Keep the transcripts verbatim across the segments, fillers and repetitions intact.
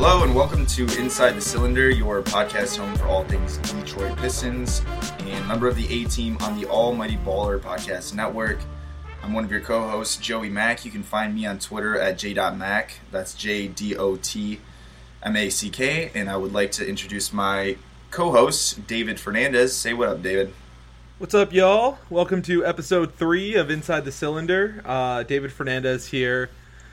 Hello and welcome to Inside the Cylinder, your podcast home for all things Detroit Pistons and member of the A-Team on the Almighty Baller Podcast Network. I'm one of your co-hosts, Joey Mack. You can find me on Twitter at j dot mack. That's J D O T M A C K. And I would like to introduce my co-host, David Fernandez. Say what up, David. What's up, y'all? Welcome to episode three of Inside the Cylinder. Uh, David Fernandez here.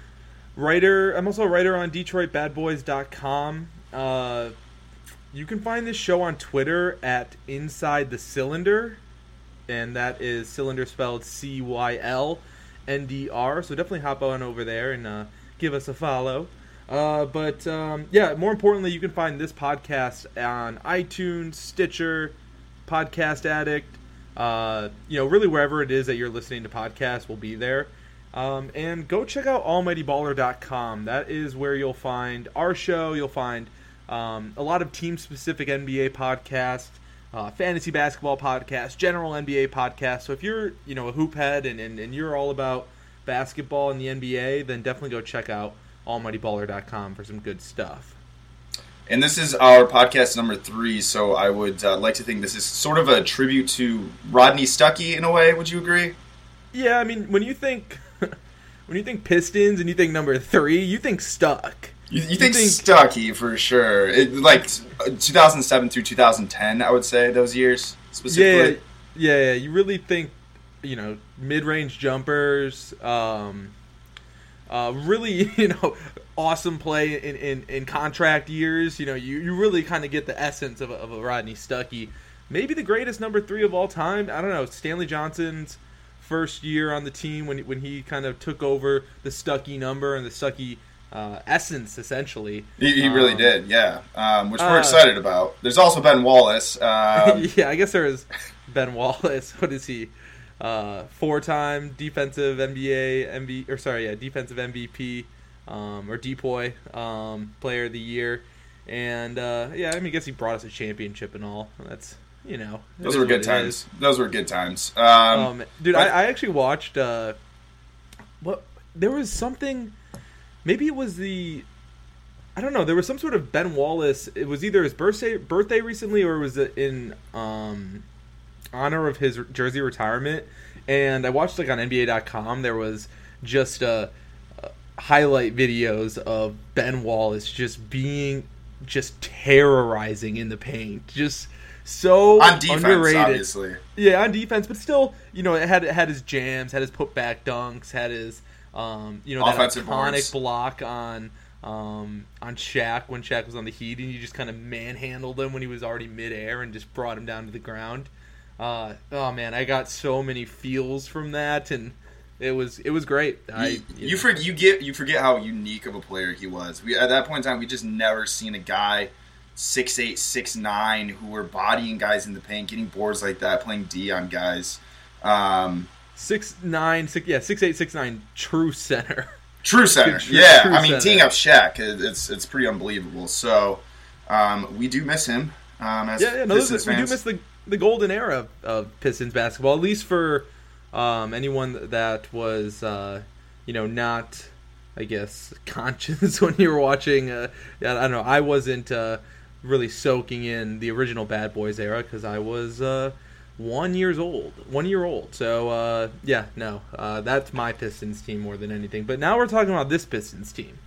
Writer, I'm also a writer on Detroit Bad Boys dot com. Uh, you can find this show on Twitter at Inside the Cylinder, and that is cylinder spelled C Y L N D R. So definitely hop on over there and uh, give us a follow. Uh, but um, yeah, more importantly, you can find this podcast on iTunes, Stitcher, Podcast Addict. Uh, you know, really wherever it is that you're listening to podcasts, we'll be there. Um, and go check out almighty baller dot com. That is where you'll find our show. You'll find um, a lot of team-specific N B A podcasts, uh, fantasy basketball podcasts, general N B A podcasts. So if you're, you know, a hoop head and, and, and you're all about basketball and the N B A, then definitely go check out almighty baller dot com for some good stuff. And this is our podcast number three, so I would uh, like to think this is sort of a tribute to Rodney Stuckey in a way. Would you agree? Yeah, I mean, when you think... When you think Pistons and you think number three, you think Stuck. You, you, you think, think Stuckey for sure. It, like two thousand seven through two thousand ten, I would say, those years specifically. Yeah, yeah, yeah. You really think, you know, mid-range jumpers, um, uh, really, you know, awesome play in, in, in contract years. You know, you, you really kind of get the essence of a, of a Rodney Stuckey. Maybe the greatest number three of all time. I don't know, Stanley Johnson's first year on the team when when he kind of took over the Stuckey number and the Stuckey uh, essence, essentially. He, he really um, did, yeah, um, which we're uh, excited about. There's also Ben Wallace. Um, yeah, I guess there is Ben Wallace. What is he? Uh, four-time defensive N B A, M V, or sorry, yeah, defensive M V P um, or D P O Y um, player of the year. And, uh, yeah, I mean, I guess he brought us a championship and all. That's... You know, those were good times. Those were good times, um, um, dude. but, I, I actually watched. Uh, what there was something. Maybe it was the. I don't know. There was some sort of Ben Wallace. It was either his birthday birthday recently, or was it in um, honor of his jersey retirement? And I watched like on N B A dot com. There was just uh, uh, highlight videos of Ben Wallace just being just terrorizing in the paint. Just. So on defense, underrated. Obviously. Yeah, on defense, but still, you know, it had it had his jams, had his putback dunks, had his, um, you know, that offensive iconic boards. block on, um, on Shaq when Shaq was on the Heat, and you just kind of manhandled him when he was already midair and just brought him down to the ground. Uh, oh man, I got so many feels from that, and it was it was great. I, you you, you, know. forget, you get you forget how unique of a player he was. We at that point in time, we just never seen a guy. six eight, six nine, who were bodying guys in the paint, getting boards like that, playing D on guys. Um, six nine, six yeah, six eight, six nine, true center. True center, true, yeah. true I mean, center. teeing up Shaq, it's it's pretty unbelievable. So um, we do miss him. Um, as yeah, yeah, no, Pistons we do fans. miss the the golden era of, of Pistons basketball, at least for um, anyone that was, uh, you know, not, I guess, conscious when you were watching. Uh, yeah, I don't know. I wasn't. Uh, really soaking in the original Bad Boys era because I was uh, one years old, one year old. So uh, yeah, no, uh, that's my Pistons team more than anything. But now we're talking about this Pistons team,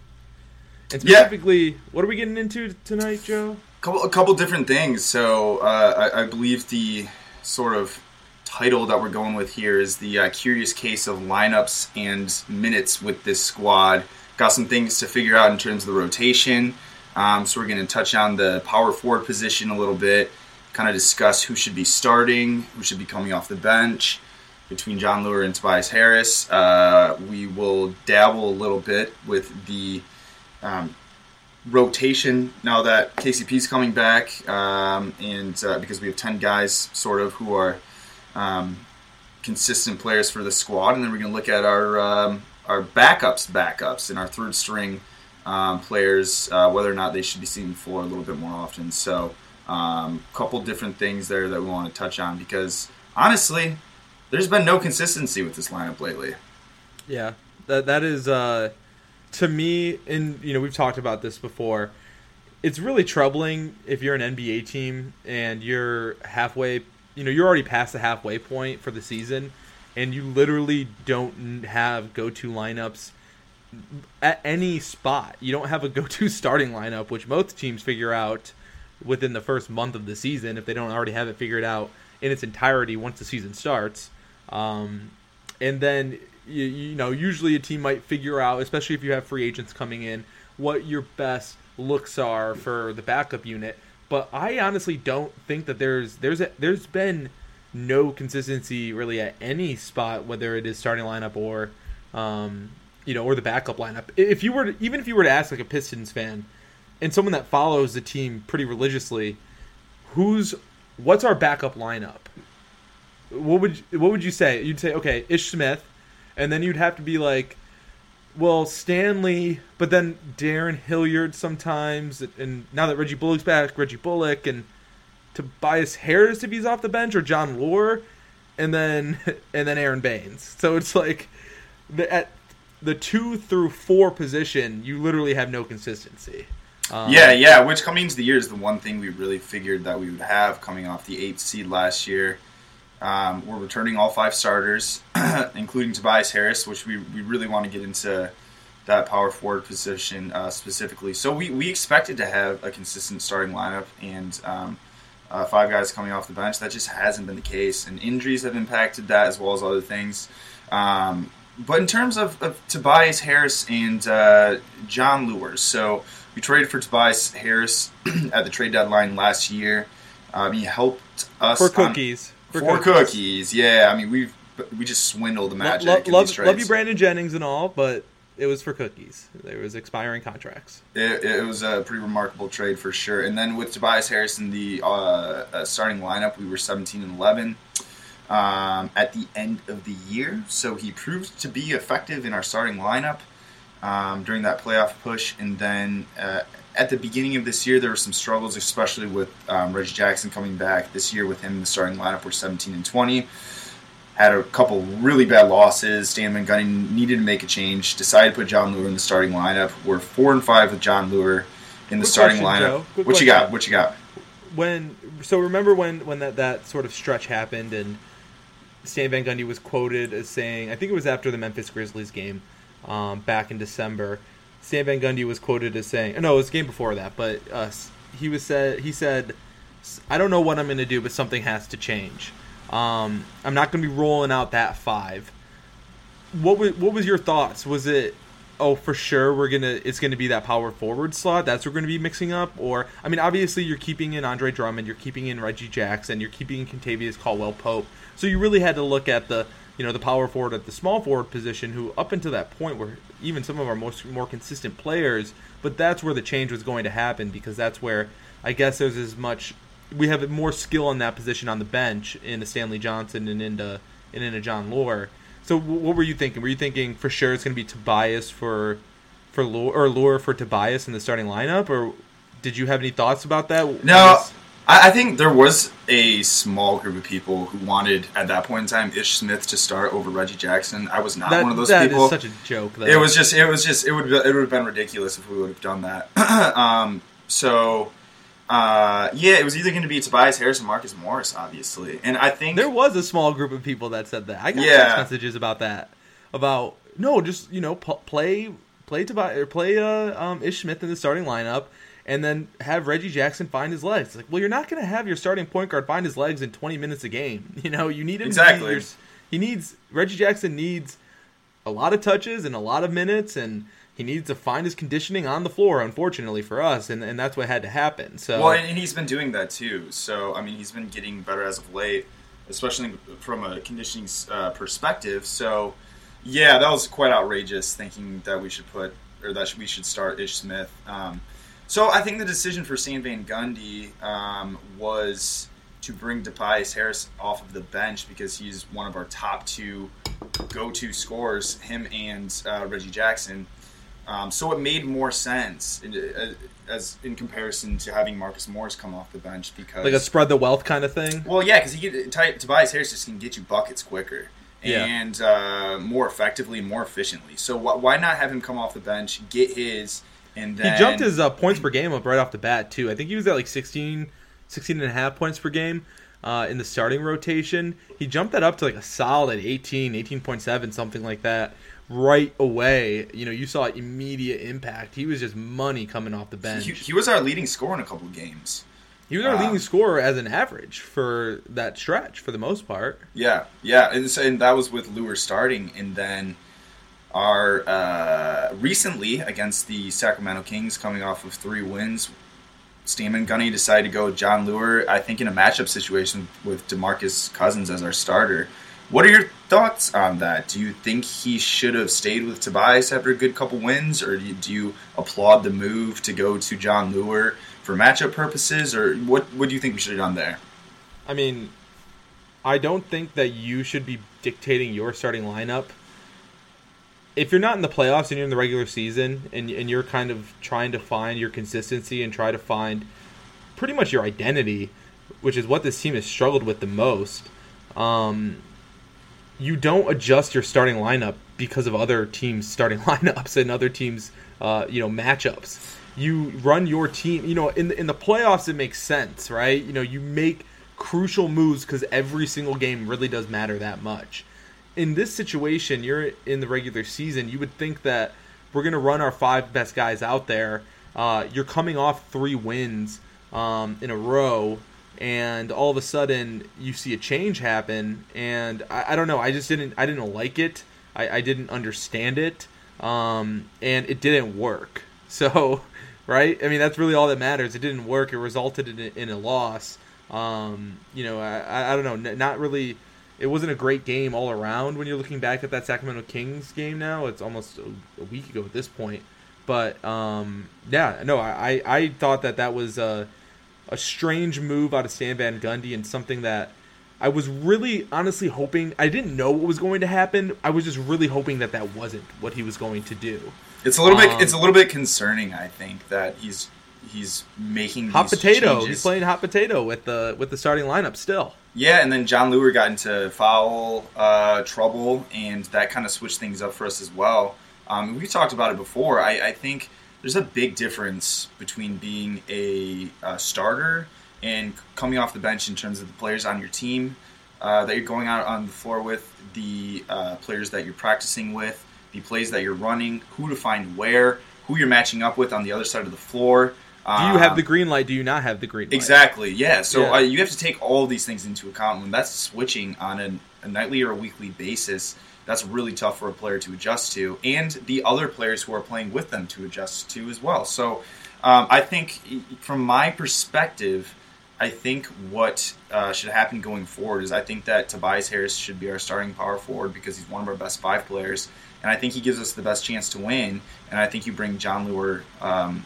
and specifically, yeah. What are we getting into tonight, Joe? Couple, a couple different things. So uh, I, I believe the sort of title that we're going with here is the uh, curious case of lineups and minutes with this squad. Got some things to figure out in terms of the rotation. Um, so we're going to touch on the power forward position a little bit, kind of discuss who should be starting, who should be coming off the bench between John Lure and Tobias Harris. Uh, we will dabble a little bit with the um, rotation now that K C P's coming back, um, and uh, because we have ten guys sort of who are um, consistent players for the squad, and then we're going to look at our um, our backups, backups, and our third string. Um, players, uh, whether or not they should be seeing the floor a little bit more often. So a um, couple different things there that we want to touch on because, honestly, there's been no consistency with this lineup lately. Yeah, that that is, uh, to me, and you know, we've talked about this before, it's really troubling if you're an N B A team and you're halfway, you know, you're already past the halfway point for the season, and you literally don't have go-to lineups at any spot. You don't have a go-to starting lineup, which most teams figure out within the first month of the season if they don't already have it figured out in its entirety once the season starts. Um, and then, you, you know, usually a team might figure out, especially if you have free agents coming in, what your best looks are for the backup unit. But I honestly don't think that there's there's a, there's been no consistency really at any spot, whether it is starting lineup or um, you know, or the backup lineup. If you were to, even if you were to ask like a Pistons fan and someone that follows the team pretty religiously, who's what's our backup lineup? What would what would you say? You'd say, okay, Ish Smith, and then you'd have to be like, well, Stanley, but then Darren Hilliard sometimes, and now that Reggie Bullock's back, Reggie Bullock, and Tobias Harris if he's off the bench, or John Lure, and then and then Aaron Baines. So it's like the, at the two through four position, you literally have no consistency. Um, yeah, yeah, which coming into the year is the one thing we really figured that we would have coming off the eighth seed last year. Um, we're returning all five starters, including Tobias Harris, which we, we really want to get into that power forward position uh, specifically. So we, we expected to have a consistent starting lineup and um, uh, five guys coming off the bench. That just hasn't been the case, and injuries have impacted that as well as other things. Um, but in terms of, of Tobias Harris and uh, John Lure, so we traded for Tobias Harris at the trade deadline last year. Um, he helped us for cookies. On, For, for cookies. cookies, yeah. I mean, we've we just swindled the magic. Lo- in love, these love you, Brandon Jennings, and all, but it was for cookies. There was expiring contracts. It, it was a pretty remarkable trade for sure. And then with Tobias Harris in the uh, uh, starting lineup, we were seventeen and eleven um, at the end of the year. So he proved to be effective in our starting lineup um, during that playoff push. And then uh, at the beginning of this year, there were some struggles, especially with um, Reggie Jackson coming back. This year with him in the starting lineup, we're seventeen and twenty. Had a couple really bad losses. Stan Van Gundy needed to make a change. Decided to put John Lure in the starting lineup. We're four and five with John Lure in the Good starting question, lineup. What question. you got? What you got? When so remember when, when that, that sort of stretch happened and Stan Van Gundy was quoted as saying, I think it was after the Memphis Grizzlies game um, back in December. Stan Van Gundy was quoted as saying, no, it was the game before that, but uh, he was said he said, I don't know what I'm going to do, but something has to change. Um, I'm not going to be rolling out that five. What was what was your thoughts? Was it, oh, for sure we're gonna it's going to be that power forward slot? That's what we're going to be mixing up, or I mean, obviously you're keeping in Andre Drummond, you're keeping in Reggie Jackson, you're keeping in Kentavious Caldwell-Pope. So you really had to look at the you know the power forward at the small forward position, who up until that point were even some of our most more consistent players. But that's where the change was going to happen, because that's where I guess there's as much we have more skill in that position on the bench in a Stanley Johnson and into and in a John Lure. So what were you thinking? Were you thinking for sure it's going to be Tobias for for Lure, or Lure for Tobias in the starting lineup, or did you have any thoughts about that? No, I, I think there was a small group of people who wanted at that point in time Ish Smith to start over Reggie Jackson. I was not that, one of those that people. That is such a joke. Though. It was just it was just it would it would have been ridiculous if we would have done that. um, so. Uh, yeah, it was either going to be Tobias Harris and Marcus Morris, obviously, and I think there was a small group of people that said that. I got yeah. text messages about that. About no, just you know, p- play play Tobias or play uh, um, Ish Smith in the starting lineup, and then have Reggie Jackson find his legs. Like, well, you're not going to have your starting point guard find his legs in twenty minutes a game. You know, you need him exactly. To your, he needs Reggie Jackson needs a lot of touches and a lot of minutes, and he needs to find his conditioning on the floor, unfortunately for us, and, and that's what had to happen. So well, and he's been doing that too. So I mean, he's been getting better as of late, especially from a conditioning uh, perspective. So yeah, that was quite outrageous, thinking that we should put or that we should start Ish Smith. Um, so I think the decision for Stan Van Gundy um, was to bring Tobias Harris off of the bench because he's one of our top two go-to scorers, him and uh, Reggie Jackson. Um, so it made more sense in, uh, as in comparison to having Marcus Morris come off the bench, because like a spread the wealth kind of thing. Well, yeah, because he get, Ty, Tobias Harris just can get you buckets quicker and yeah. uh, more effectively, more efficiently. So wh- why not have him come off the bench, get his And then, he jumped his uh, points per game up right off the bat, too. I think he was at like sixteen, sixteen and a half points per game uh, in the starting rotation. He jumped that up to like a solid eighteen, eighteen point seven, something like that. Right away, you know, you saw immediate impact. He was just money coming off the bench. He, he was our leading scorer in a couple of games. He was our um, leading scorer as an average for that stretch, for the most part. Yeah, yeah, and, so, and that was with Lure starting, and then our uh, recently against the Sacramento Kings, coming off of three wins, Stan Van Gundy decided to go with Jon Leuer, I think in a matchup situation with DeMarcus Cousins as our starter. What are your thoughts on that? Do you think he should have stayed with Tobias after a good couple wins, or do you, do you applaud the move to go to Jon Leuer for matchup purposes, or what, what do you think we should have done there? I mean, I don't think that you should be dictating your starting lineup. If you're not in the playoffs and you're in the regular season and, and you're kind of trying to find your consistency and try to find pretty much your identity, which is what this team has struggled with the most, um, you don't adjust your starting lineup because of other teams' starting lineups and other teams' uh, you know matchups. You run your team. You know, in the, in the playoffs, it makes sense, right? You know, you make crucial moves because every single game really does matter that much. In this situation, you're in the regular season. You would think that we're going to run our five best guys out there. Uh, you're coming off three wins um, in a row. And all of a sudden, you see a change happen, and I, I don't know. I just didn't. I didn't like it. I, I didn't understand it, um, and it didn't work. So, right? I mean, that's really all that matters. It didn't work. It resulted in a, in a loss. Um, you know, I, I don't know. Not really. It wasn't a great game all around. When you're looking back at that Sacramento Kings game, now it's almost a, a week ago at this point. But um, yeah, no, I, I thought that that was. Uh, A strange move out of Stan Van Gundy, and something that I was really honestly hoping. I didn't know what was going to happen. I was just really hoping that that wasn't what he was going to do. It's a little um, bit. It's a little bit concerning. I think that he's he's making these hot potato. changes. He's playing hot potato with the with the starting lineup still. Yeah, and then Jon Leuer got into foul uh, trouble, and that kind of switched things up for us as well. Um, we talked about it before. I, I think. There's a big difference between being a, a starter and coming off the bench in terms of the players on your team uh, that you're going out on the floor with, the uh, players that you're practicing with, the plays that you're running, who to find where, who you're matching up with on the other side of the floor. Do you have the green light? Do you not have the green light? Exactly, yeah. So yeah. Uh, you have to take all of these things into account. When that's switching on a, a nightly or a weekly basis, that's really tough for a player to adjust to, and the other players who are playing with them to adjust to as well. So um, I think from my perspective, I think what uh, should happen going forward is I think that Tobias Harris should be our starting power forward because he's one of our best five players, and I think he gives us the best chance to win, and I think you bring Jon Leuer um,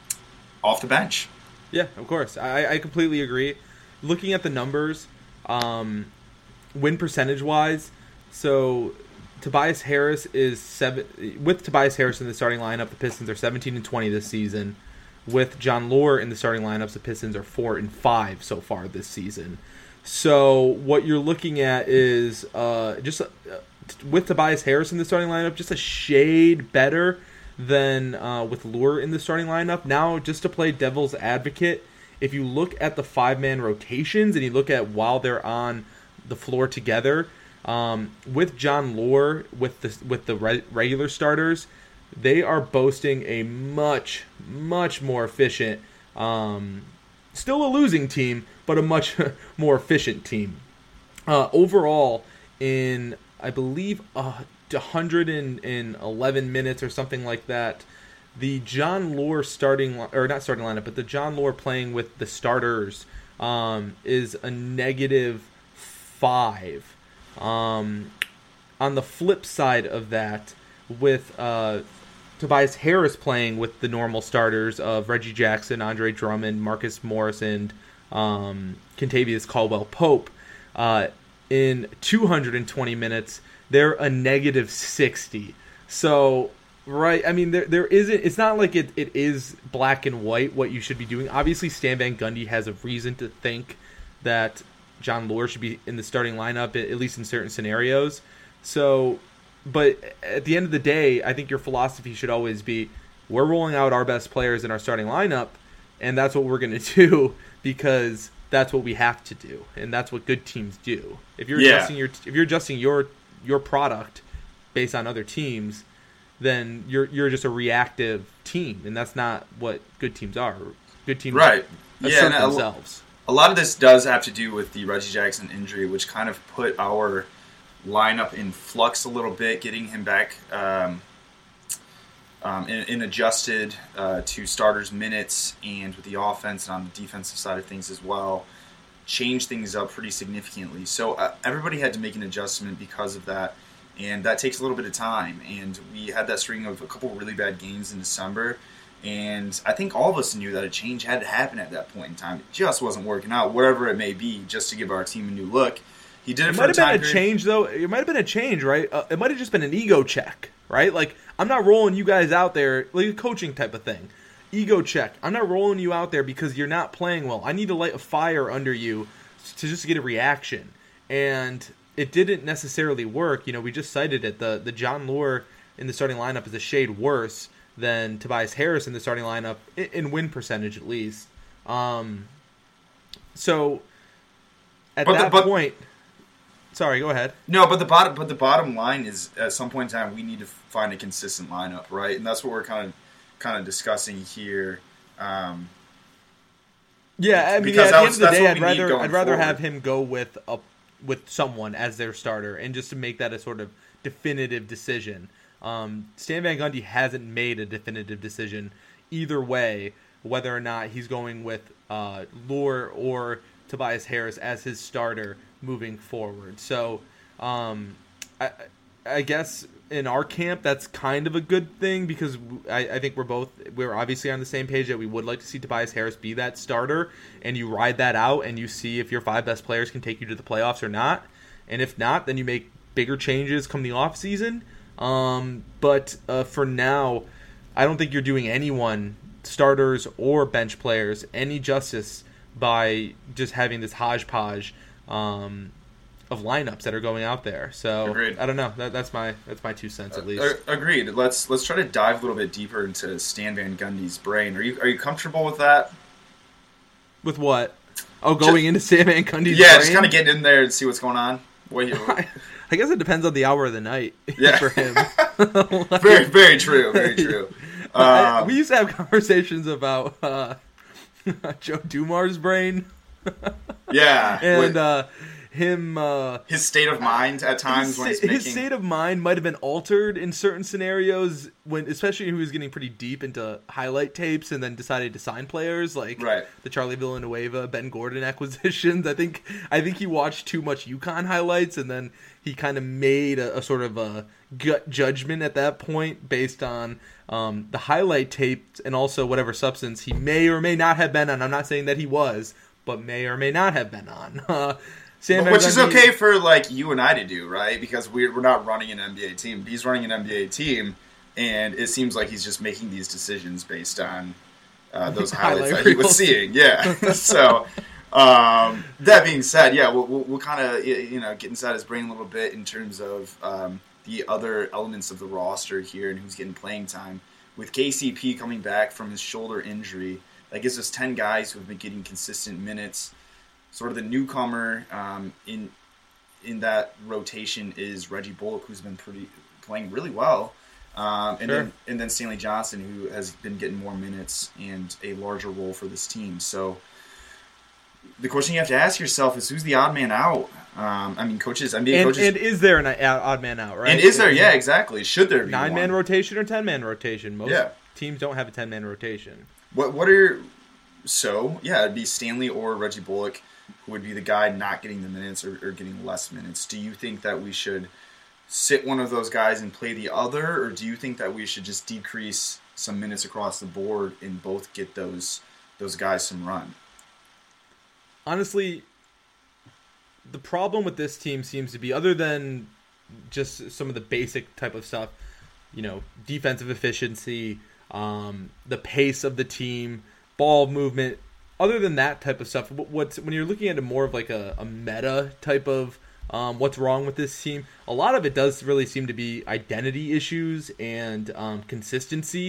off the bench. Yeah, of course. I, I completely agree. Looking at the numbers, um, win percentage-wise, so Tobias Harris is seven. With Tobias Harris in the starting lineup, the Pistons are seventeen and twenty this season. With Jon Leuer in the starting lineups, the Pistons are four and five so far this season. So what you're looking at is uh, just uh, with Tobias Harris in the starting lineup, just a shade better than uh, with Leuer in the starting lineup. Now, just to play devil's advocate, if you look at the five-man rotations and you look at while they're on the floor together. Um, with Jon Leuer, with the with the re- regular starters, they are boasting a much, much more efficient, um, still a losing team, but a much more efficient team. Uh, overall, in, I believe, uh, one hundred eleven minutes or something like that, the Jon Leuer starting, or not starting lineup, but the Jon Leuer playing with the starters um, is a negative five. Um, on the flip side of that, with uh, Tobias Harris playing with the normal starters of Reggie Jackson, Andre Drummond, Marcus Morris, and um, Kentavious Caldwell-Pope, uh, in two hundred twenty minutes, they're a negative sixty. So, right, I mean, there there isn't. It's not like it, it is black and white what you should be doing. Obviously, Stan Van Gundy has a reason to think that Jon Leuer should be in the starting lineup, at least in certain scenarios. So, but at the end of the day, I think your philosophy should always be we're rolling out our best players in our starting lineup, and that's what we're going to do because that's what we have to do, and that's what good teams do. If you're yeah. adjusting your if you're adjusting your your product based on other teams, then you're you're just a reactive team, and that's not what good teams are. Good teams right. assert yeah, and themselves. A, a lot of this does have to do with the Reggie Jackson injury, which kind of put our lineup in flux a little bit, getting him back um, um, and, and adjusted uh, to starters' minutes and with the offense and on the defensive side of things as well, changed things up pretty significantly. So uh, everybody had to make an adjustment because of that. And that takes a little bit of time. And we had that string of a couple really bad games in December. And I think all of us knew that a change had to happen at that point in time. It just wasn't working out, wherever it may be, just to give our team a new look. He did it, it for might a have time been a period. change, though. It might have been a change, right? Uh, it might have just been an ego check, right? Like, I'm not rolling you guys out there, like a coaching type of thing. Ego check. I'm not rolling you out there because you're not playing well. I need to light a fire under you to just get a reaction. And it didn't necessarily work. You know, we just cited it. The the John Lure in the starting lineup is a shade worse than Tobias Harris in the starting lineup, in, in win percentage at least. Um, so at But the- that but- point, sorry, go ahead. No, but the bottom, but the bottom line is, at some point in time, we need to find a consistent lineup, right? And that's what we're kind of, kind of discussing here. Um, Yeah, I mean, Because at that the end was- of the that's day, what I'd we need rather going I'd rather forward. have him go with a with someone as their starter, and just to make that a sort of definitive decision. Um, Stan Van Gundy hasn't made a definitive decision either way, whether or not he's going with uh, Lure or Tobias Harris as his starter moving forward. So, um, I, I guess in our camp, that's kind of a good thing because I, I think we're both we're obviously on the same page that we would like to see Tobias Harris be that starter, and you ride that out and you see if your five best players can take you to the playoffs or not, and if not, then you make bigger changes come the off season. Um, but uh, for now, I don't think you're doing anyone, starters or bench players, any justice by just having this hodgepodge um, of lineups that are going out there. So Agreed. I don't know. That, that's my that's my two cents at least. Uh, agreed. Let's let's try to dive a little bit deeper into Stan Van Gundy's brain. Are you are you comfortable with that? With what? Oh, going into Stan Van Gundy's Yeah, brain? just kind of getting in there and see what's going on. What you, I guess it depends on the hour of the night Yeah. for him. Like, very very true. Very true. I- Um, we used to have conversations about uh, Joe Dumars' brain yeah. and What- uh, him. Uh, his state of mind at times his, when he's sta- making. his state of mind might have been altered in certain scenarios when, especially when he was getting pretty deep into highlight tapes and then decided to sign players like Right. the Charlie Villanueva, Ben Gordon acquisitions. I think I think he watched too much UConn highlights and then he kind of made a, a sort of a gut judgment at that point based on um, the highlight tapes and also whatever substance he may or may not have been on. I'm not saying that he was, but may or may not have been on. Uh, Sam But which is Van Gundy- okay for like you and I to do, right? Because we're we're not running an N B A team. He's running an N B A team, and it seems like he's just making these decisions based on uh, those highlights Highlight that he was reels. seeing. Yeah. so um, that being said, yeah, we'll we'll, we'll kind of you know get inside his brain a little bit in terms of um, the other elements of the roster here and who's getting playing time. With K C P coming back from his shoulder injury, that gives us ten guys who have been getting consistent minutes. Sort of the newcomer um, in in that rotation is Reggie Bullock, who's been pretty playing really well, um, and Sure. then and then Stanley Johnson, who has been getting more minutes and a larger role for this team. So the question you have to ask yourself is, who's the odd man out? Um, I mean, coaches, N B A and, coaches, and is there an odd man out, right? and is there? Yeah, exactly. Should there be Nine man one? rotation or ten man rotation? Most Yeah. teams don't have a ten man rotation. What what are so yeah? It'd be Stanley or Reggie Bullock, who would be the guy not getting the minutes or, or getting less minutes. Do you think that we should sit one of those guys and play the other, or do you think that we should just decrease some minutes across the board and both get those those guys some run? Honestly, the problem with this team seems to be, other than just some of the basic type of stuff, you know, defensive efficiency, um, the pace of the team, ball movement. Other than that type of stuff, what's when you're looking at a more of like a, a meta type of um, what's wrong with this team, a lot of it does really seem to be identity issues and um, consistency.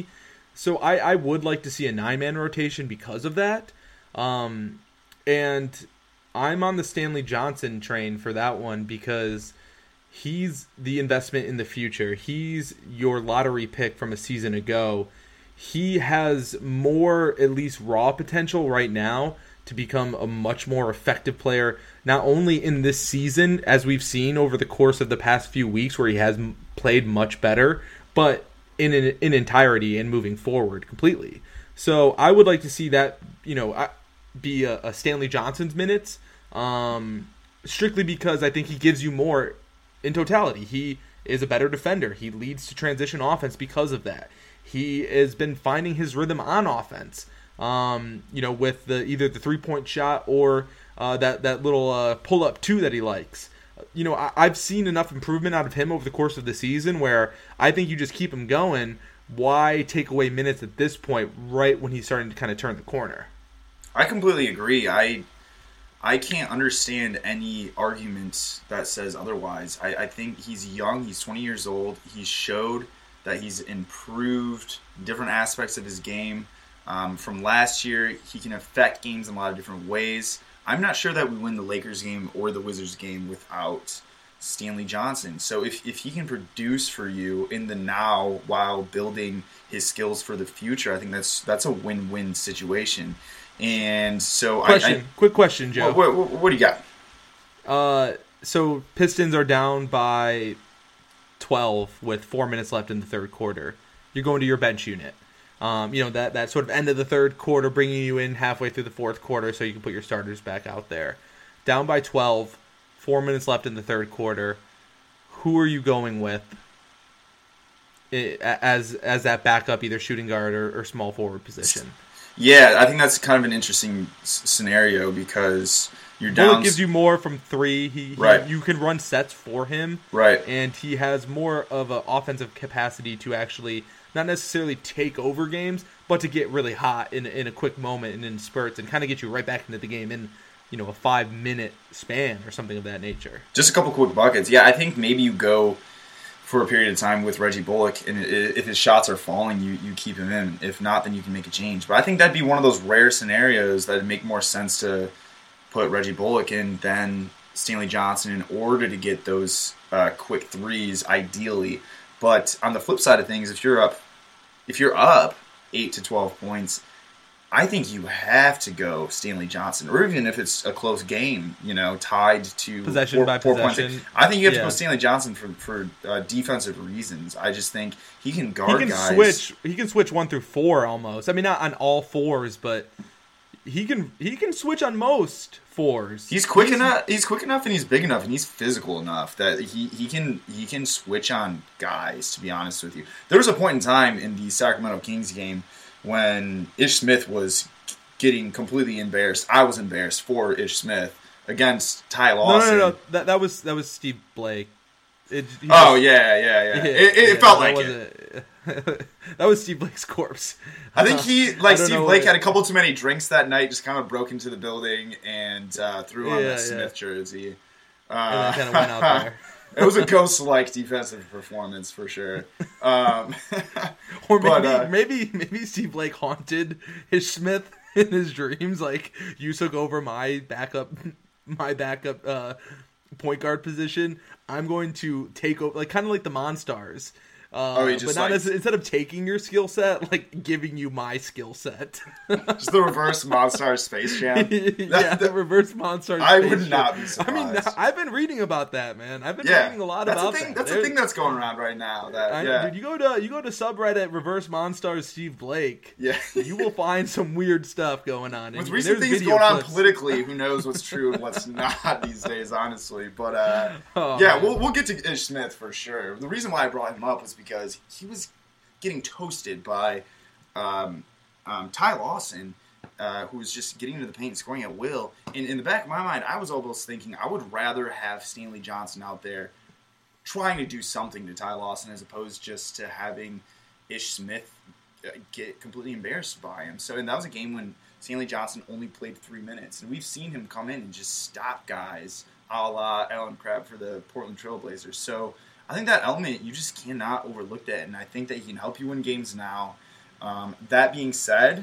So I, I would like to see a nine-man rotation because of that. Um, and I'm on the Stanley Johnson train for that one because he's the investment in the future. He's your lottery pick from a season ago. He has more, at least raw potential right now, to become a much more effective player, not only in this season, as we've seen over the course of the past few weeks where he has m- played much better, but in an, in entirety and moving forward completely. So I would like to see that, you know, be a, a Stanley Johnson's minutes, um, strictly because I think he gives you more in totality. He is a better defender. He leads to transition offense because of that. He has been finding his rhythm on offense, um, you know, with the either the three-point shot or uh, that, that little uh, pull-up two that he likes. You know, I, I've seen enough improvement out of him over the course of the season where I think you just keep him going. Why take away minutes at this point, right when he's starting to kind of turn the corner? I completely agree. I I can't understand any argument that says otherwise. I, I think he's young. He's twenty years old. He showed that he's improved different aspects of his game. Um, from last year, he can affect games in a lot of different ways. I'm not sure that we win the Lakers game or the Wizards game without Stanley Johnson. So if, if he can produce for you in the now while building his skills for the future, I think that's that's a win-win situation. And so question, I, I quick question, Joe. What, what, what do you got? Uh, so Pistons are down by twelve with four minutes left in the third quarter. You're going to your bench unit. Um, you know, that, that sort of end of the third quarter, bringing you in halfway through the fourth quarter so you can put your starters back out there. Down by twelve, four minutes left in the third quarter. Who are you going with as as that backup, either shooting guard or, or small forward position? Yeah, I think that's kind of an interesting s- scenario because you're down. Bullock gives you more from three. He, right. he you can run sets for him, right? And he has more of an offensive capacity to actually not necessarily take over games, but to get really hot in in a quick moment and in spurts and kind of get you right back into the game in, you know, a five minute span or something of that nature. Just a couple quick buckets. Yeah, I think maybe you go for a period of time with Reggie Bullock, and if his shots are falling, you, you keep him in. If not, then you can make a change. But I think that'd be one of those rare scenarios that would make more sense to put Reggie Bullock in than Stanley Johnson in order to get those uh, quick threes, ideally. But on the flip side of things, if you're up, if you're up eight to twelve points, I think you have to go Stanley Johnson, or even if it's a close game, you know, tied to possession four, by four possession. Points. I think you have yeah. to go Stanley Johnson for for uh, defensive reasons. I just think he can guard he can guys. Switch. He can switch one through four almost. I mean, not on all fours, but he can he can switch on most fours. He's quick he's, enough. He's quick enough, and he's big enough, and he's physical enough that he, he can he can switch on guys. To be honest with you, there was a point in time in the Sacramento Kings game when Ish Smith was getting completely embarrassed. I was embarrassed for Ish Smith against Ty Lawson. No, no, no. no. That that was that was Steve Blake. It, oh was, yeah, yeah, yeah. yeah it it, it yeah, felt that like it. That was Steve Blake's corpse. I think he, like Steve Blake, what... had a couple too many drinks that night. Just kind of broke into the building and uh, threw on yeah, that Smith yeah. jersey. Uh, and then kind of went out there. It was a ghost-like defensive performance for sure. Um, or maybe, but, uh, maybe, maybe Steve Blake haunted Ish Smith in his dreams. Like, you took over my backup, my backup uh, point guard position. I'm going to take over, like kind of like the Monstars. Uh, oh, just but not like, as, instead of taking your skill set, like giving you my skill set. Just the reverse Monstars Space Jam. Yeah, the reverse Monstars. I Space would Jam. not be surprised. I mean, I've been reading about that, man. I've been yeah, reading a lot that's about a thing, that. That's There's, a thing that's going around right now. That I, yeah, dude, you go to you go to subreddit Reverse Monstars Steve Blake. Yeah, you will find some weird stuff going on. With and, recent and things going clips. on politically, who knows what's true and what's not these days, honestly. But uh, oh, yeah, man. we'll we'll get to Ish Smith for sure. The reason why I brought him up was because he was getting toasted by um, um, Ty Lawson, uh, who was just getting into the paint and scoring at will. And in the back of my mind, I was almost thinking I would rather have Stanley Johnson out there trying to do something to Ty Lawson as opposed just to having Ish Smith get completely embarrassed by him. So, and that was a game when Stanley Johnson only played three minutes. And we've seen him come in and just stop guys a la Alan Crabb for the Portland Trailblazers. So I think that element, you just cannot overlook that, and I think that he can help you win games now. Um, that being said,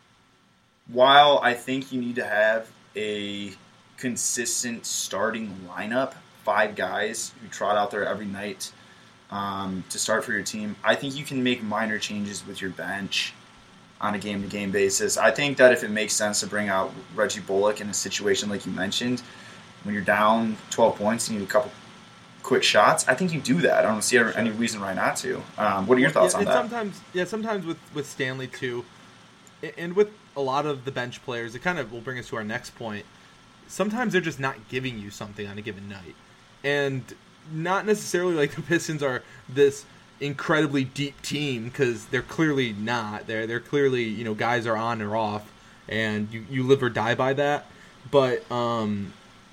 while I think you need to have a consistent starting lineup, five guys who trot out there every night um, to start for your team, I think you can make minor changes with your bench on a game-to-game basis. I think that if it makes sense to bring out Reggie Bullock in a situation like you mentioned, when you're down twelve points and you need a couple quick shots, I think you do that. I don't see any reason why not to. Um, what are your thoughts yeah, on that? Sometimes, yeah, sometimes with, with Stanley too, and with a lot of the bench players, it kind of will bring us to our next point. Sometimes they're just not giving you something on a given night. And not necessarily like the Pistons are this incredibly deep team, because they're clearly not. They're they're clearly, you know, guys are on or off, and you, you live or die by that. But um,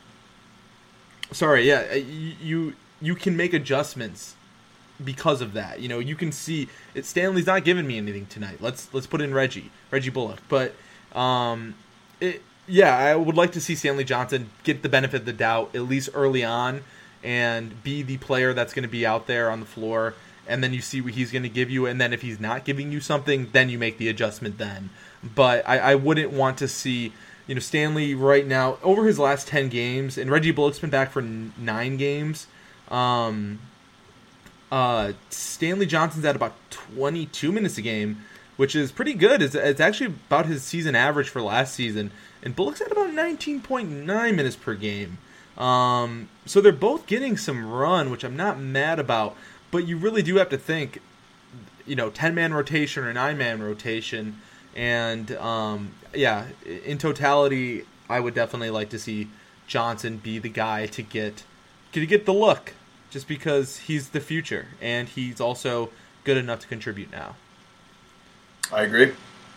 sorry, yeah, you you can make adjustments because of that. You know, you can see it, Stanley's not giving me anything tonight. Let's let's put in Reggie Reggie Bullock. But um, it yeah, I would like to see Stanley Johnson get the benefit of the doubt at least early on, and be the player that's going to be out there on the floor. And then you see what he's going to give you, and then if he's not giving you something, then you make the adjustment then. But I, I wouldn't want to see, you know, Stanley right now, over his last ten games, and Reggie Bullock's been back for n- nine games, um, uh, Stanley Johnson's at about twenty-two minutes a game, which is pretty good. It's, it's actually about his season average for last season, and Bullock's at about nineteen point nine minutes per game. Um, so they're both getting some run, which I'm not mad about. But you really do have to think, you know, ten-man rotation or nine-man rotation. And, um, yeah, in totality, I would definitely like to see Johnson be the guy to get to get the look, just because he's the future. And he's also good enough to contribute now. I agree.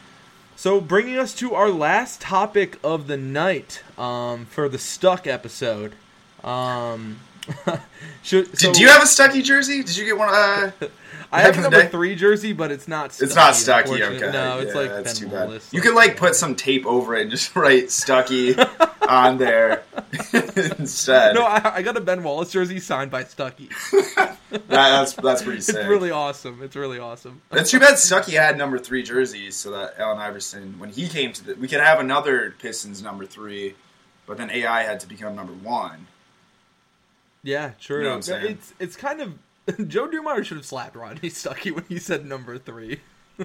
So bringing us to our last topic of the night um, for the Stuck episode. Um... Should, so, Did you have a Stuckey jersey? Did you get one? Uh, I have a number day? three jersey, but it's not. Stuckey, it's not Stuckey. Okay, no, it's yeah, like that's Ben too bad. Wallace, you like, could like put some tape over it and just write Stuckey on there instead. No, I, I got a Ben Wallace jersey signed by Stuckey. that, that's that's pretty sick. It's really awesome. It's really awesome. It's too bad Stuckey had number three jerseys, so that Allen Iverson, when he came to the, we could have another Pistons number three, but then A I had to become number one. Yeah, true. You know what I'm saying? It's it's kind of Joe Dumars should have slapped Rodney Stuckey when he said number three.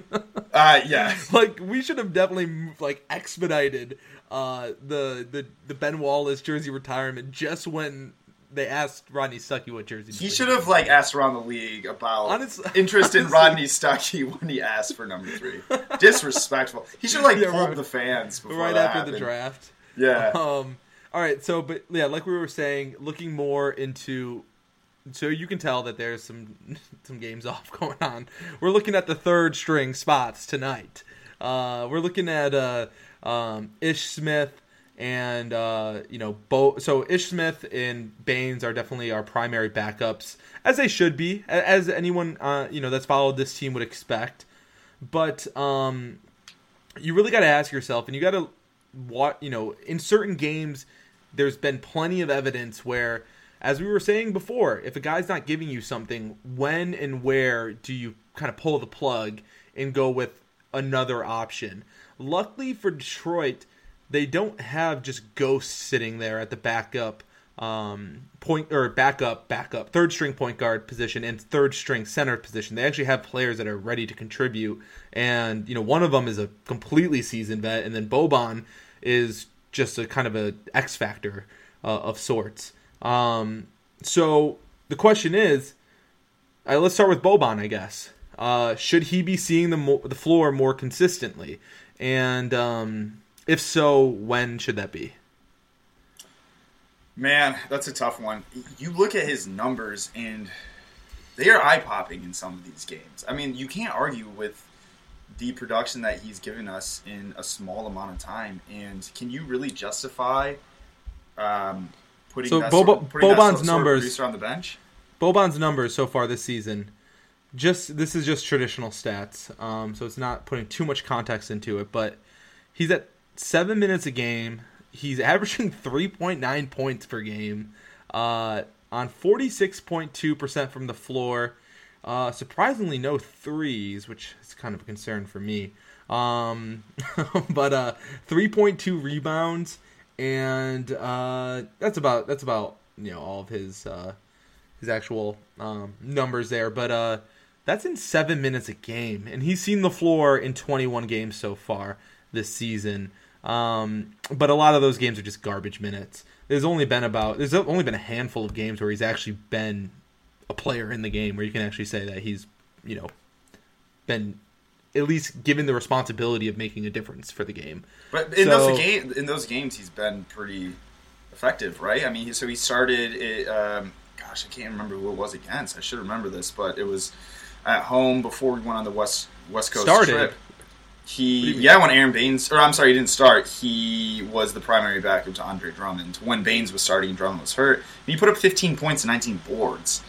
uh, yeah, like we should have definitely like expedited uh, the the the Ben Wallace jersey retirement just when they asked Rodney Stuckey what jersey. He should have like asked around the league about Honest, interest in honestly. Rodney Stuckey when he asked for number three. Disrespectful. He should like Yeah, pulled right, the fans before right that after happened. the draft. Yeah. Um. All right. So, but yeah, like we were saying, looking more into. So you can tell that there's some some games off going on. We're looking at the third string spots tonight. Uh, we're looking at uh, um, Ish Smith and uh, you know Bo. So Ish Smith and Baines are definitely our primary backups, as they should be, as anyone uh, you know that's followed this team would expect. But um, you really got to ask yourself, and you got to what you know in certain games. There's been plenty of evidence where, as we were saying before, if a guy's not giving you something, when and where do you kind of pull the plug and go with another option? Luckily for Detroit, they don't have just ghosts sitting there at the backup um, point or backup, backup, third string point guard position and third string center position. They actually have players that are ready to contribute, and you know one of them is a completely seasoned vet, and then Boban is just a kind of a X factor uh, of sorts. Um, so the question is, uh, let's start with Boban, I guess. Uh, should he be seeing the mo- the floor more consistently? And um, if so, when should that be? Man, that's a tough one. You look at his numbers, and they are eye-popping in some of these games. I mean, you can't argue with the production that he's given us in a small amount of time. And can you really justify um, putting so that, Boba, sort of, putting Boban's that sort, numbers, sort of producer on the bench? Boban's numbers so far this season, just this is just traditional stats, um, so it's not putting too much context into it, but he's at seven minutes a game. He's averaging three point nine points per game uh, on forty-six point two percent from the floor. Uh, surprisingly, no threes, which is kind of a concern for me. Um, but uh, three point two rebounds, and uh, that's about that's about you know all of his uh, his actual um, numbers there. But uh, that's in seven minutes a game, and he's seen the floor in twenty-one games so far this season. Um, but a lot of those games are just garbage minutes. There's only been about there's only been a handful of games where he's actually been a player in the game, where you can actually say that he's, you know, been at least given the responsibility of making a difference for the game. But in so, those game, in those games, he's been pretty effective, right? I mean, so he started. It, um, gosh, I can't remember who it was against. I should remember this, but it was at home before we went on the west West Coast started. trip. He, yeah, when Aaron Baines, or I'm sorry, he didn't start. He was the primary backup to Andre Drummond when Baines was starting and Drummond was hurt. And he put up fifteen points and nineteen boards.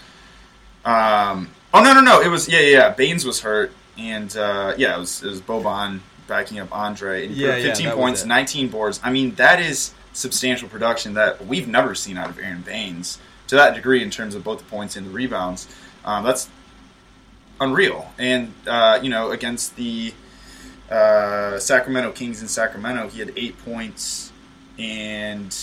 Um, oh no, no, no! It was yeah, yeah. yeah. Baines was hurt, and uh, yeah, it was it was Boban backing up Andre, and he yeah, put up fifteen yeah, points, nineteen boards. I mean, that is substantial production that we've never seen out of Aaron Baines to that degree in terms of both the points and the rebounds. Um, that's unreal, and uh, you know, against the uh, Sacramento Kings in Sacramento, he had eight points and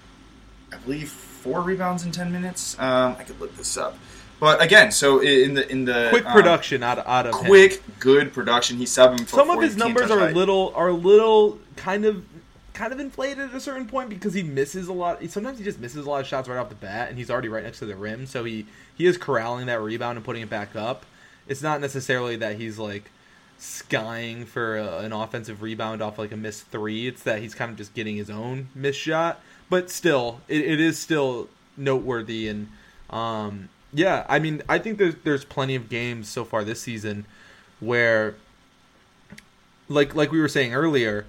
I believe four rebounds in ten minutes. Um, I could look this up. But again, so in the in the quick production um, out, out of quick, him. good production. He's seven foot. Some four, of his numbers are a little are a little kind of kind of inflated at a certain point because he misses a lot. Sometimes he just misses a lot of shots right off the bat, and he's already right next to the rim, so he he is corralling that rebound and putting it back up. It's not necessarily that he's like skying for a, an offensive rebound off like a missed three. It's that he's kind of just getting his own missed shot, but still, it, it is still noteworthy and. Um, Yeah, I mean, I think there's there's plenty of games so far this season where, like like we were saying earlier,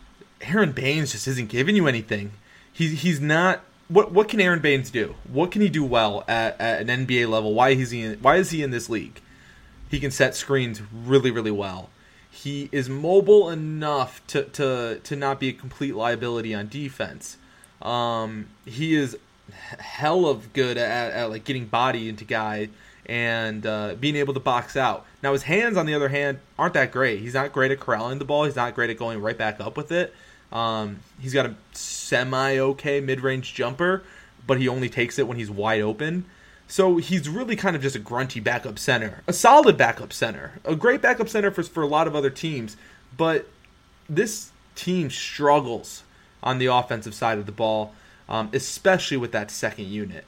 Aaron Baines just isn't giving you anything. He's he's not. What what can Aaron Baines do? What can he do well at, at an N B A level? Why is he in, why is he in this league? He can set screens really really well. He is mobile enough to to to not be a complete liability on defense. Um, he is. Hell of good at, at like getting body into guy and uh, being able to box out. Now his hands, on the other hand, aren't that great. He's not great at corralling the ball. He's not great at going right back up with it. Um, he's got a semi-okay mid-range jumper, but he only takes it when he's wide open. So he's really kind of just a grunty backup center, a solid backup center, a great backup center for for a lot of other teams. But this team struggles on the offensive side of the ball. Um, especially with that second unit.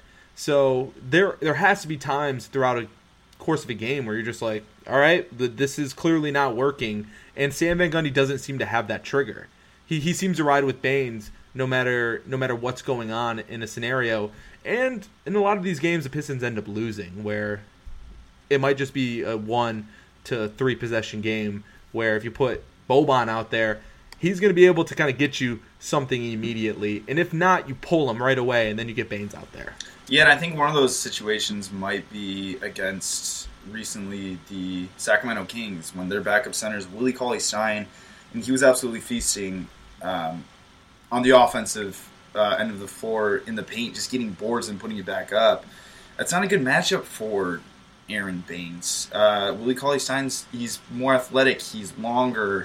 So there there has to be times throughout a course of a game where you're just like, all right, this is clearly not working. And Sam Van Gundy doesn't seem to have that trigger. He he seems to ride with Baines no matter no matter what's going on in a scenario. And in a lot of these games, the Pistons end up losing, where it might just be a one to three possession game where if you put Boban out there, he's going to be able to kind of get you something immediately. And if not, you pull him right away, and then you get Baines out there. Yeah, and I think one of those situations might be against recently the Sacramento Kings when their backup center is Willie Cauley-Stein, and he was absolutely feasting um, on the offensive uh, end of the floor in the paint, just getting boards and putting it back up. That's not a good matchup for Aaron Baines. Uh, Willie Cauley-Stein's, he's more athletic, he's longer,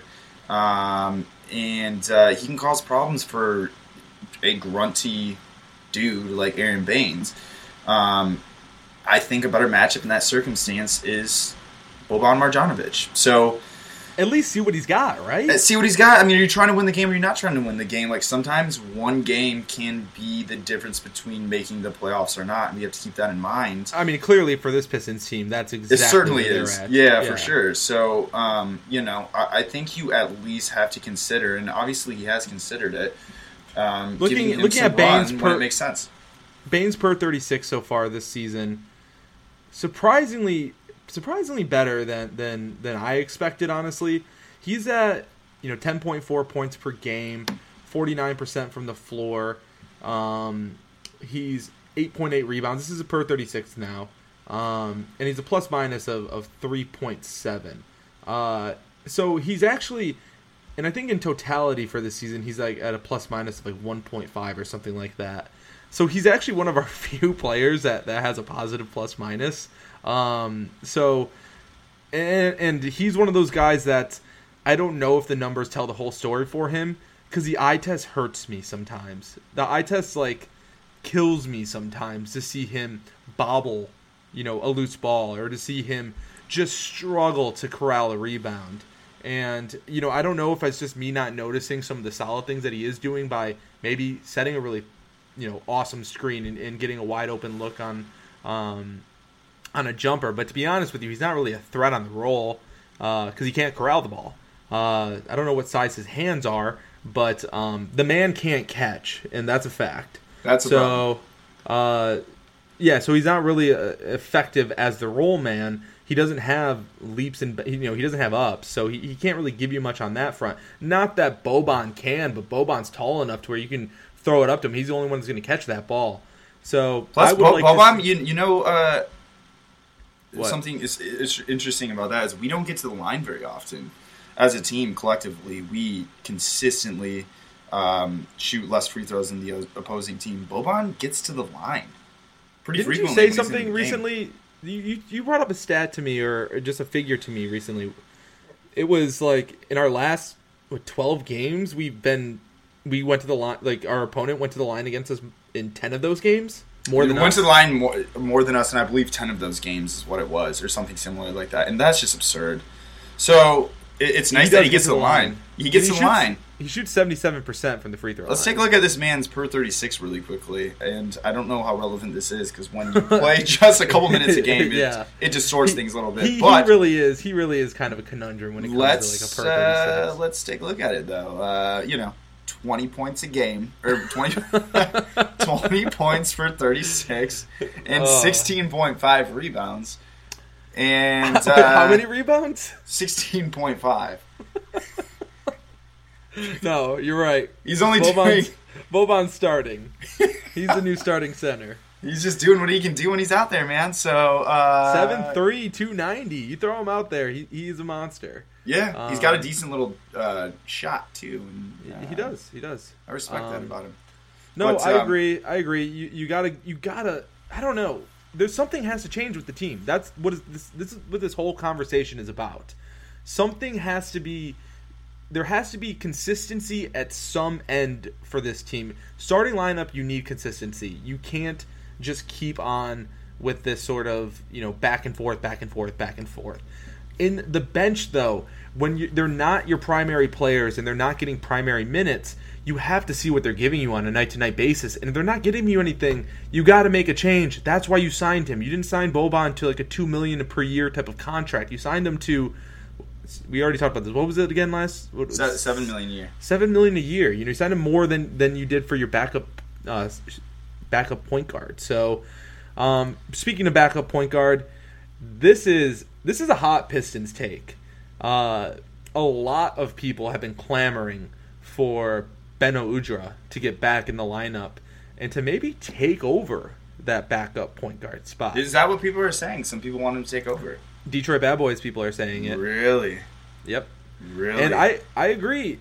um, and uh, he can cause problems for a grunty dude like Aaron Baines. Um, I think a better matchup in that circumstance is Boban Marjanovic. So at least see what he's got, right? See what he's got. I mean, are you trying to win the game or are you not trying to win the game? Like, sometimes one game can be the difference between making the playoffs or not, and we have to keep that in mind. I mean, clearly for this Pistons team, that's exactly it certainly where they're is. at. Yeah, yeah, for sure. So, um, you know, I, I think you at least have to consider, and obviously he has considered it, um, looking giving him looking some at Baines run per, when it makes sense. Baines per thirty-six so far this season, surprisingly, surprisingly better than than than I expected. Honestly, he's at you know ten point four points per game, forty-nine percent from the floor. Um, he's eight point eight rebounds. This is a per thirty-six now, um, and he's a plus minus of of three point seven. Uh, so he's actually. And I think in totality for this season, he's like at a plus minus of like one point five or something like that. So he's actually one of our few players that, that has a positive plus minus. Um, so, and, and he's one of those guys that I don't know if the numbers tell the whole story for him, because the eye test hurts me sometimes. The eye test, like, kills me sometimes to see him bobble, you know, a loose ball, or to see him just struggle to corral a rebound. And, you know, I don't know if it's just me not noticing some of the solid things that he is doing by maybe setting a really, you know, awesome screen and, and getting a wide open look on um, on a jumper. But to be honest with you, he's not really a threat on the roll because uh, he can't corral the ball. Uh, I don't know what size his hands are, but um, the man can't catch, and that's a fact. That's a so, uh, yeah, so he's not really uh, effective as the roll man. He doesn't have leaps and, you know, he doesn't have ups, so he, he can't really give you much on that front. Not that Boban can, but Boban's tall enough to where you can throw it up to him. He's the only one that's going to catch that ball. So plus, I would Bo- like Boban, to see- you, you know, uh, What? something is, is interesting about that is we don't get to the line very often. As a team, collectively, we consistently um, shoot less free throws than the opposing team. Boban gets to the line pretty Didn't you frequently. say when he's in something the game. recently? You, you you brought up a stat to me, or just a figure to me recently. It was like in our last what, twelve games, we've been we went to the line. Like our opponent went to the line against us in ten of those games. More We than went us. to the line more, more than us, and I believe ten of those games is what it was, or something similar like that. And that's just absurd. So it, it's nice that does he get gets to the line. line. He gets He to the shoots- line. He shoots seventy-seven percent from the free throw Let's line. take a look at this man's per thirty-six really quickly. And I don't know how relevant this is, because when you play just a couple minutes a game, it, Yeah. it distorts He- things a little bit. He, but he really is. He really is kind of a conundrum when it comes let's to like a per uh, thirty-six. let's take a look at it, though. Uh, you know, twenty points a game, or twenty, twenty points for thirty-six, and Oh. sixteen point five rebounds. And How, uh, how many rebounds? sixteen point five. No, you're right. He's only Boban's, doing. Boban's starting. He's the new starting center. He's just doing what he can do when he's out there, man. So uh, Seven three, two ninety. You throw him out there, he, he's a monster. Yeah, he's got a Um, decent little uh, shot too. And, uh, He does. He does. I respect that Um, about him. No, But, I um, agree. I agree. You you gotta you gotta. I don't know. There's something has to change with the team. That's what is this. This is what this whole conversation is about. Something has to be. There has to be consistency at some end for this team. Starting lineup, you need consistency. You can't just keep on with this sort of, you know, back and forth, back and forth, back and forth. In the bench, though, when you, they're not your primary players and they're not getting primary minutes, you have to see what they're giving you on a night-to-night basis. And if they're not getting you anything, you got to make a change. That's why you signed him. You didn't sign Boban to like a two million dollars per year type of contract. You signed him to. We already talked about this. What was it again last? What, Se- Seven million a year. Seven million a year. You know, you signed him more than than you did for your backup uh, backup point guard. So, um, speaking of backup point guard, this is this is a hot Pistons take. Uh, a lot of people have been clamoring for Beno Udrih to get back in the lineup and to maybe take over that backup point guard spot. Is that what people are saying? Some people want him to take over. Detroit Bad Boys people are saying it. Really? Yep. Really? And I, I agree.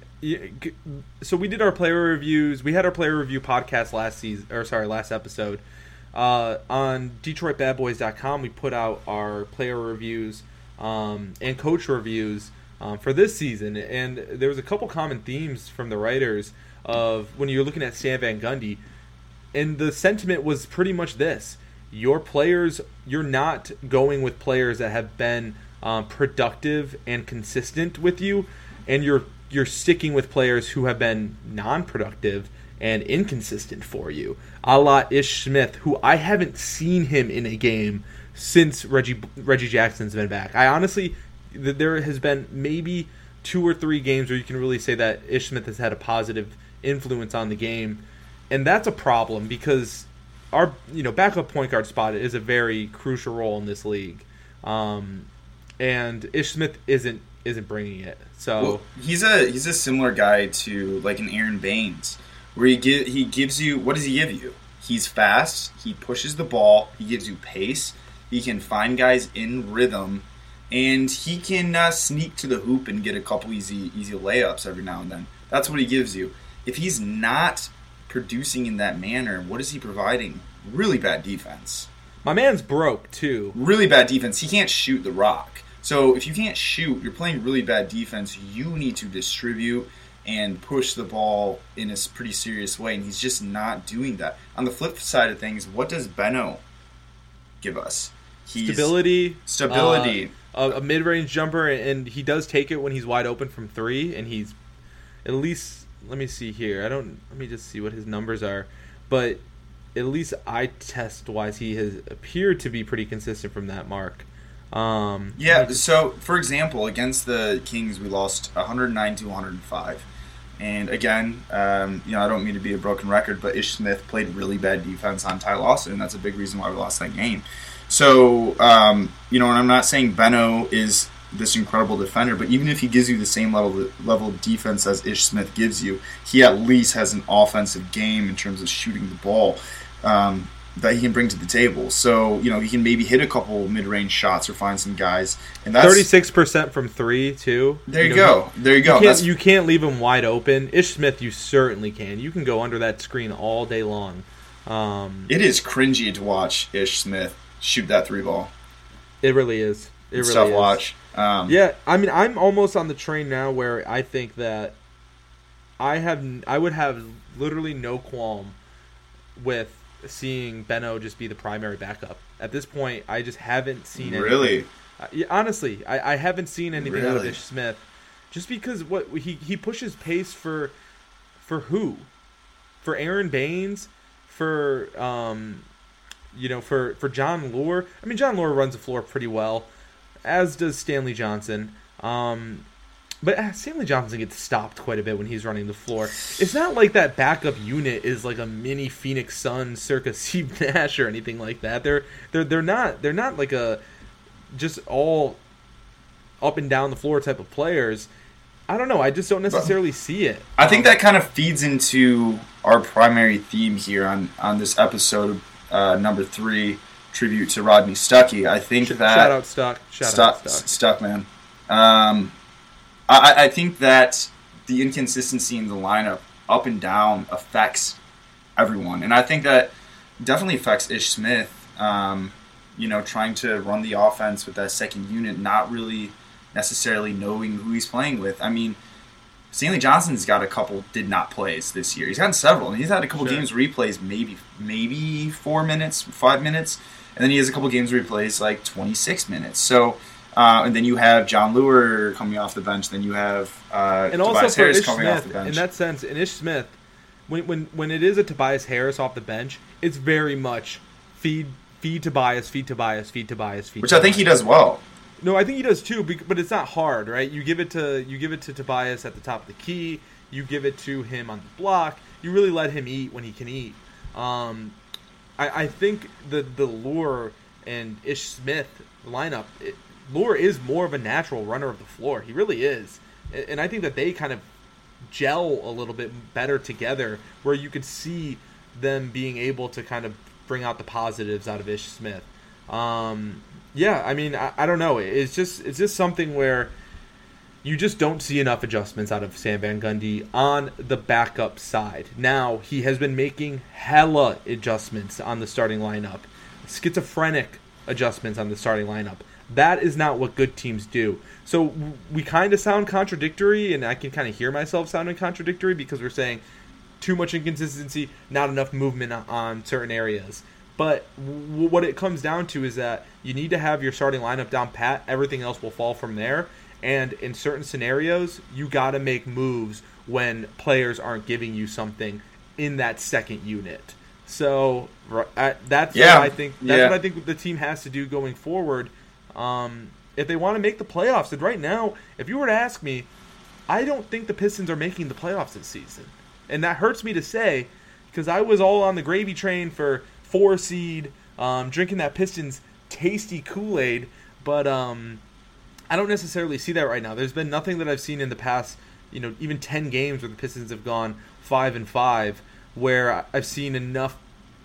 So we did our player reviews. We had our player review podcast last season, or sorry, last episode. Uh, on Detroit Bad Boys dot com, we put out our player reviews um, and coach reviews um, for this season. And there was a couple common themes from the writers of when you're looking at Stan Van Gundy. And the sentiment was pretty much this. Your players, you're not going with players that have been um, productive and consistent with you, and you're you're sticking with players who have been non-productive and inconsistent for you. A la Ish Smith, who I haven't seen him in a game since Reggie Reggie Jackson's been back. I honestly, th- there has been maybe two or three games where you can really say that Ish Smith has had a positive influence on the game, and that's a problem because our you know backup point guard spot is a very crucial role in this league, um, and Ish Smith isn't isn't bringing it. So well, he's a he's a similar guy to like an Aaron Baines, where he give, he gives you what does he give you? He's fast. He pushes the ball. He gives you pace. He can find guys in rhythm, and he can uh, sneak to the hoop and get a couple easy easy layups every now and then. That's what he gives you. If he's not producing in that manner, what is he providing? Really bad defense. My man's broke, too. Really bad defense. He can't shoot the rock. So if you can't shoot, you're playing really bad defense. You need to distribute and push the ball in a pretty serious way, and he's just not doing that. On the flip side of things, what does Benno give us? He's stability. Stability. Uh, a, a mid-range jumper, and he does take it when he's wide open from three, and he's at least, let me see here. I don't, let me just see what his numbers are. But at least eye test-wise, he has appeared to be pretty consistent from that mark. Um, yeah, so, for example, against the Kings, we lost one hundred nine to one hundred five. And again, um, you know, I don't mean to be a broken record, but Ish Smith played really bad defense on Ty Lawson, and that's a big reason why we lost that game. So, um, you know, and I'm not saying Benno is this incredible defender, but even if he gives you the same level level of defense as Ish Smith gives you, he at least has an offensive game in terms of shooting the ball um, that he can bring to the table. So, you know, he can maybe hit a couple mid-range shots or find some guys. And that's thirty-six percent from three, too. There you, you know, go. There you go. You can't, you can't leave him wide open. Ish Smith, you certainly can. You can go under that screen all day long. Um, it is cringy to watch Ish Smith shoot that three ball. It really is. It it's really tough is. watch. Um, yeah, I mean, I'm almost on the train now where I think that I have, I would have literally no qualm with seeing Benno just be the primary backup. At this point, I just haven't seen anything. Really? Uh, yeah, honestly, I, I haven't seen anything really? out of Ish Smith. Just because what he, he pushes pace for for who? For Aaron Baines? For um, you know, for, for John Lure? I mean, John Lure runs the floor pretty well, as does Stanley Johnson. Um, but uh, Stanley Johnson gets stopped quite a bit when he's running the floor. It's not like that backup unit is like a mini Phoenix Suns circa Steve Nash or anything like that. They're they're they're not they're not like a just all up and down the floor type of players. I don't know. I just don't necessarily see it. I think that kind of feeds into our primary theme here on, on this episode, uh, number three, tribute to Rodney Stuckey. I think Sh- that shout out Stuck, shout Stuck, out Stuck, Stuck man. Um, I, I think that the inconsistency in the lineup, up and down, affects everyone, and I think that definitely affects Ish Smith. Um, you know, trying to run the offense with that second unit, not really necessarily knowing who he's playing with. I mean, Stanley Johnson's got a couple did not plays this year. He's gotten several, and he's had a couple Sure. games where he plays maybe maybe four minutes, five minutes, and then he has a couple games where he plays like twenty-six minutes. So, uh, and then you have John Lure coming off the bench. Then you have uh, and also Tobias for Harris Ish coming off the Smith, bench. in that sense, in Ish Smith, when when when it is a Tobias Harris off the bench, it's very much feed feed Tobias, feed Tobias, feed Tobias, feed. Which Tobias. I think he does well. No, I think he does too, bec- but it's not hard, right? You give it to you give it to Tobias at the top of the key. You give it to him on the block. You really let him eat when he can eat. Um, I, I think the the Lure and Ish Smith lineup, it, Lure is more of a natural runner of the floor. He really is, and, and I think that they kind of gel a little bit better together, where you could see them being able to kind of bring out the positives out of Ish Smith. Um, yeah, I mean, I, I don't know. It's just it's just something where you just don't see enough adjustments out of Sam Van Gundy on the backup side. Now, he has been making hella adjustments on the starting lineup. Schizophrenic adjustments on the starting lineup. That is not what good teams do. So we kind of sound contradictory, and I can kind of hear myself sounding contradictory because we're saying too much inconsistency, not enough movement on certain areas. But w- what it comes down to is that you need to have your starting lineup down pat. Everything else will fall from there. And in certain scenarios, you got to make moves when players aren't giving you something in that second unit. So uh, that's yeah. what I think. That's yeah. what I think the team has to do going forward um, if they want to make the playoffs. And right now, if you were to ask me, I don't think the Pistons are making the playoffs this season, and that hurts me to say because I was all on the gravy train for four seed, um, drinking that Pistons tasty Kool-Aid, but. Um, I don't necessarily see that right now. There's been nothing that I've seen in the past, you know, even ten games where the Pistons have gone five and five, where I've seen enough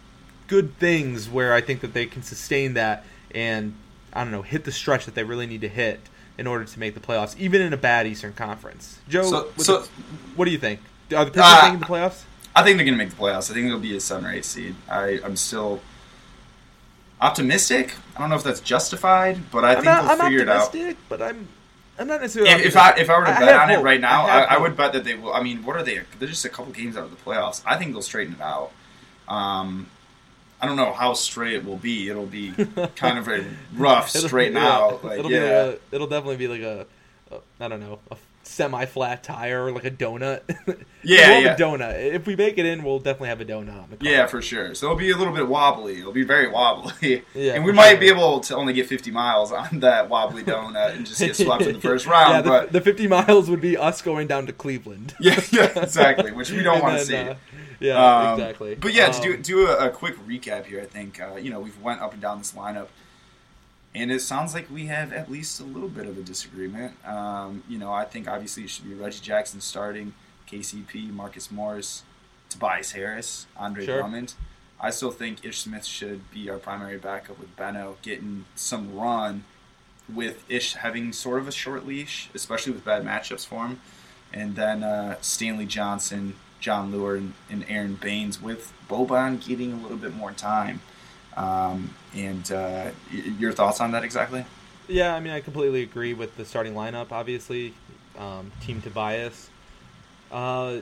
good things where I think that they can sustain that and, I don't know, hit the stretch that they really need to hit in order to make the playoffs, even in a bad Eastern Conference. Joe, So- what, so- the, what do you think? Are the Pistons Uh, making the playoffs? I think they're going to make the playoffs. I think it'll be a seven or eight seed. I, I'm still Optimistic? I don't know if that's justified, but I I'm think not, they'll I'm figure it out. optimistic, but I'm I'm not necessarily. If, if I if I were to I bet on hope. it right now, I, I, I would bet that they will. I mean, what are they? They're just a couple games out of the playoffs. I think they'll straighten it out. Um, I don't know how straight it will be. It'll be kind of a rough straighten yeah, out. Like, it'll yeah. be like a, it'll definitely be like a, a I don't know, a semi-flat tire or like a donut. Yeah, we'll yeah. have a donut. If we make it in, we'll definitely have a donut on the car. Yeah, for sure. So it'll be a little bit wobbly. It'll be very wobbly. Yeah, and we for might sure. be able to only get fifty miles on that wobbly donut and just get swept in the first round. Yeah, the, but the fifty miles would be us going down to Cleveland. yeah, yeah, exactly, which we don't And want to see. then, uh, yeah, Um, exactly. But yeah, Um, to do do a, a quick recap here, I think uh, you know we've went up and down this lineup, and it sounds like we have at least a little bit of a disagreement. Um, you know, I think obviously it should be Reggie Jackson starting, K C P, Marcus Morris, Tobias Harris, Andre Sure. Drummond. I still think Ish Smith should be our primary backup with Beno getting some run, with Ish having sort of a short leash, especially with bad matchups for him, and then uh, Stanley Johnson, John Lure, and, and Aaron Baines, with Boban getting a little bit more time. Um, and uh, y- your thoughts on that exactly? Yeah, I mean, I completely agree with the starting lineup, obviously. Um, Team Tobias. Uh,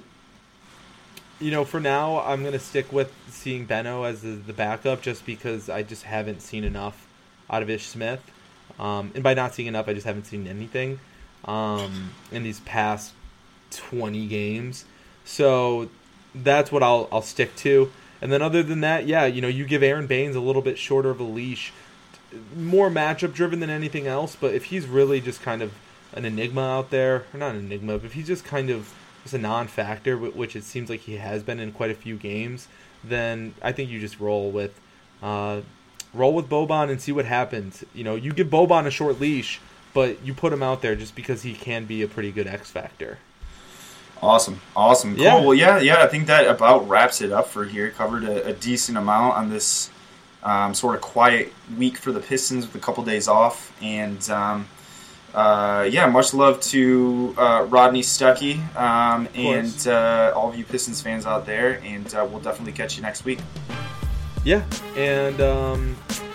you know, for now, I'm going to stick with seeing Beno as the, the backup just because I just haven't seen enough out of Ish Smith. Um, and by not seeing enough, I just haven't seen anything um, in these past twenty games. So that's what I'll I'll stick to. And then other than that, yeah, you know, you give Aaron Baines a little bit shorter of a leash, more matchup driven than anything else. But if he's really just kind of an enigma out there, or not an enigma, but if he's just kind of just a non-factor, which it seems like he has been in quite a few games, then I think you just roll with uh, roll with Boban and see what happens. You know, you give Boban a short leash, but you put him out there just because he can be a pretty good X factor. Awesome, awesome, cool. Yeah. Well, yeah, yeah. I think that about wraps it up for here. Covered a, a decent amount on this um, sort of quiet week for the Pistons with a couple days off, and um, uh, yeah, much love to uh, Rodney Stuckey um, and uh, all of you Pistons fans out there, and uh, we'll definitely catch you next week. Yeah, and um,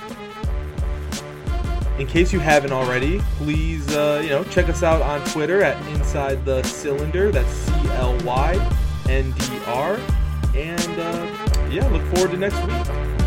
in case you haven't already, please uh, you know check us out on Twitter at Inside the Cylinder. That's C L Y N D R, and uh, yeah, look forward to next week.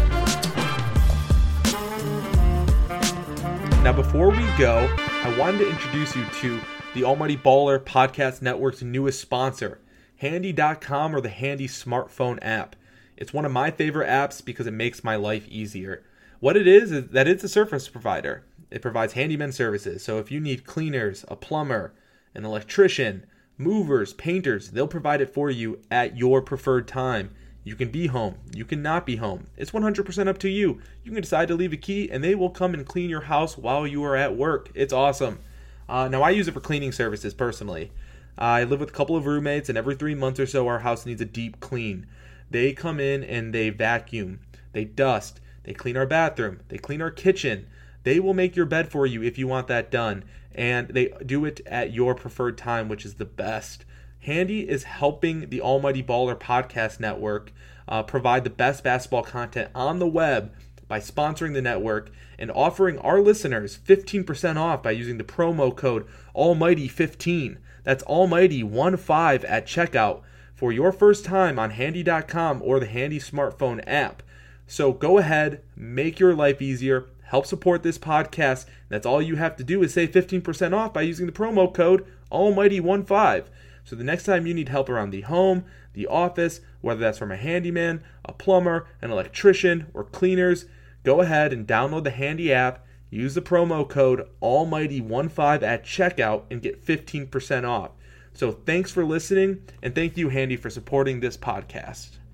Now, before we go, I wanted to introduce you to the Almighty Baller Podcast Network's newest sponsor, Handy dot com, or the Handy smartphone app. It's one of my favorite apps because it makes my life easier. What it is is that it's a service provider. It provides handyman services. So if you need cleaners, a plumber, an electrician, movers, painters, they'll provide it for you at your preferred time. You can be home. You can not be home. It's one hundred percent up to you. You can decide to leave a key, and they will come and clean your house while you are at work. It's awesome. Uh, now, I use it for cleaning services personally. I live with a couple of roommates, and every three months or so, our house needs a deep clean. They come in and they vacuum, they dust, they clean our bathroom, they clean our kitchen. They will make your bed for you if you want that done, and they do it at your preferred time, which is the best. Handy is helping the Almighty Baller Podcast Network uh, provide the best basketball content on the web by sponsoring the network and offering our listeners fifteen percent off by using the promo code Almighty fifteen. That's Almighty fifteen at checkout for your first time on Handy dot com or the Handy smartphone app. So go ahead, make your life easier, help support this podcast. That's all you have to do is save fifteen percent off by using the promo code Almighty fifteen. So the next time you need help around the home, the office, whether that's from a handyman, a plumber, an electrician, or cleaners, go ahead and download the Handy app, use the promo code Almighty fifteen at checkout, and get fifteen percent off. So thanks for listening, and thank you, Handy, for supporting this podcast.